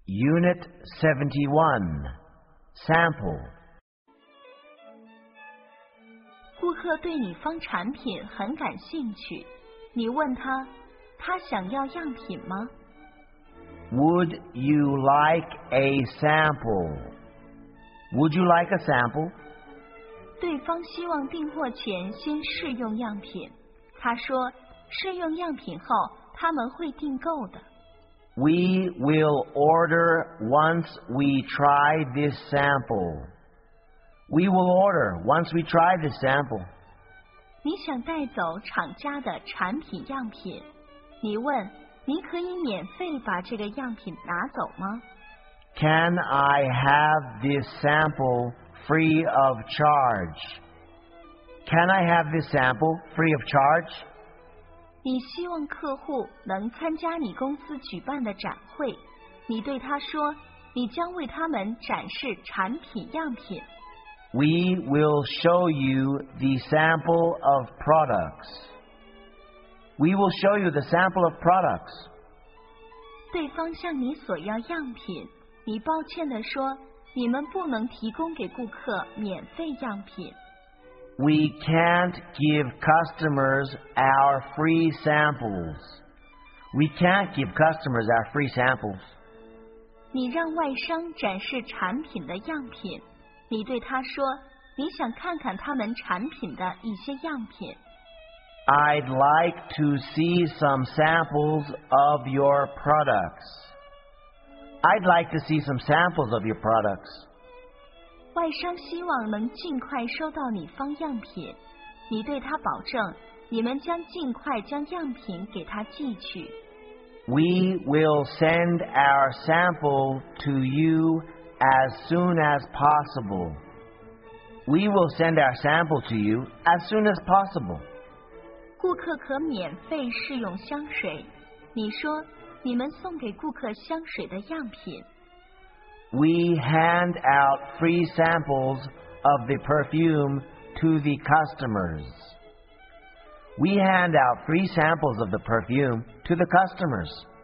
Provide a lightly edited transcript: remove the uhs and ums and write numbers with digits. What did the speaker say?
Unit 71 Sample 顾客对你方产品很感兴趣，你问他想要样品吗？ Would you like a sample? Would you like a sample? 对方希望订货前先试用样品，他说试用样品后他们会订购的。 We will order once we try this sample. We will order once we try this sample. 你想带走厂家的产品样品，你问你可以免费把这个样品拿走吗？ Can I have this sample free of charge? Can I have this sample free of charge? 你希望客户能参加你公司举办的展会，你对他说你将为他们展示产品样品。 We will show you the sample of products. We will show you the sample of products. 对方向你索要样品，你抱歉地说你们不能提供给顾客免费样品。 We can't give customers our free samples. We can't give customers our free samples. 你让外商展示产品的样品，你对他说你想看看他们产品的一些样品。 I'd like to see some samples of your products. I'd like to see some samples of your products. 外商希望能尽快收到你方样品，你对他保证你们将尽快将样品给他寄去。 We will send our sample to you as soon as possible. We will send our sample to you as soon as possible. 顾客可免费试用香水，你说你们送给顾客香水的样品。 We hand out free samples of the perfume to the customers. We hand out free samples of the perfume to the customers.